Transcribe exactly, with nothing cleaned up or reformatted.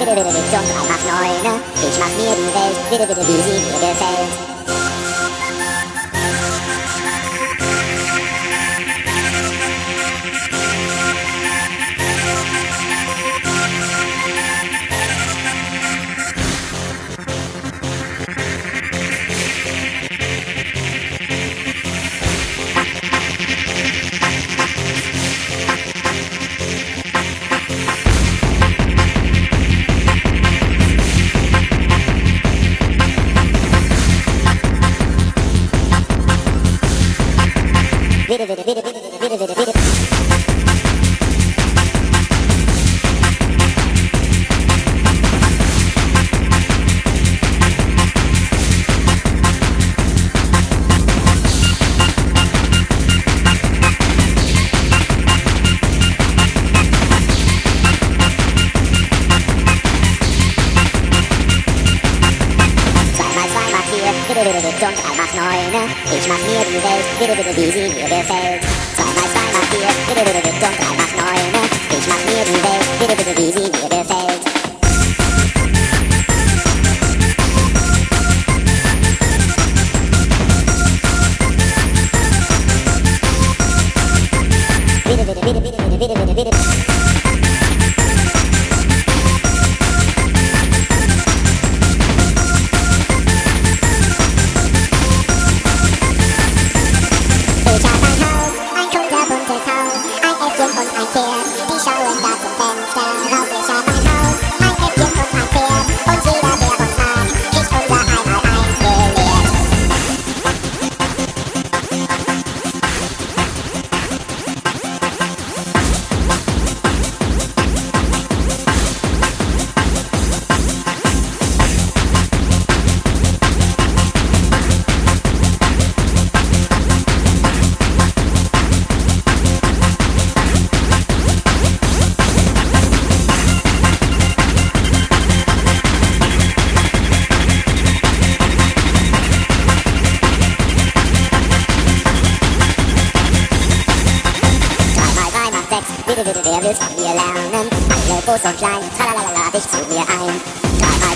bitte, bitte, bitte, und drei macht neune. Ich mach mir die Welt, bitte, bitte, wie sie mir gefällt. Bitte, bitte, bitte, bitte, bitte, bitte, bitte. Bitte, bitte, bitte, und drei macht neune. Ich mach mir die Welt, bitte, bitte, wie sie mir gefällt. Zwei mal zwei macht vier, bitte, bitte, bitte, und drei macht neune. Ich mach mir die Welt, bitte, bitte, wie sie mir gefällt. Bitte, bitte, bitte, bitte, bitte, bitte, bitte, bitte. Bitte, bitte, wer will's von mir lernen? Alle groß und klein, tralalala, dich zu mir ein. Drei mal